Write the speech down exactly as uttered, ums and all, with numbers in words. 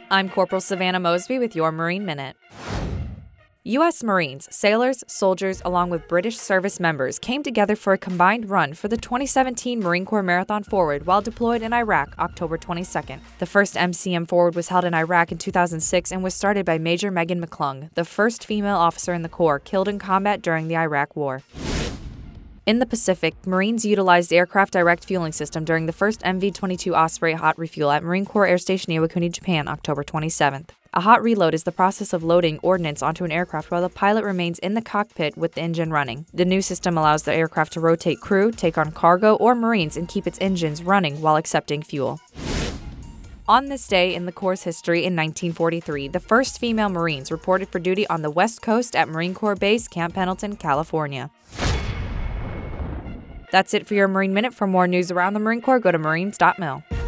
I'm Corporal Savannah Mosby with your Marine Minute. U S Marines, sailors, soldiers, along with British service members came together for a combined run for the twenty seventeen Marine Corps Marathon Forward while deployed in Iraq October twenty-second. The first M C M Forward was held in Iraq in two thousand six and was started by Major Megan McClung, the first female officer in the Corps killed in combat during the Iraq War. In the Pacific, Marines utilized the Aircraft Direct Fueling System during the first M V twenty-two Osprey hot refuel at Marine Corps Air Station Iwakuni, Japan, October twenty-seventh. A hot reload is the process of loading ordnance onto an aircraft while the pilot remains in the cockpit with the engine running. The new system allows the aircraft to rotate crew, take on cargo or Marines, and keep its engines running while accepting fuel. On this day in the Corps' history in nineteen forty-three, the first female Marines reported for duty on the West Coast at Marine Corps Base Camp Pendleton, California. That's it for your Marine Minute. For more news around the Marine Corps, go to marines dot mil.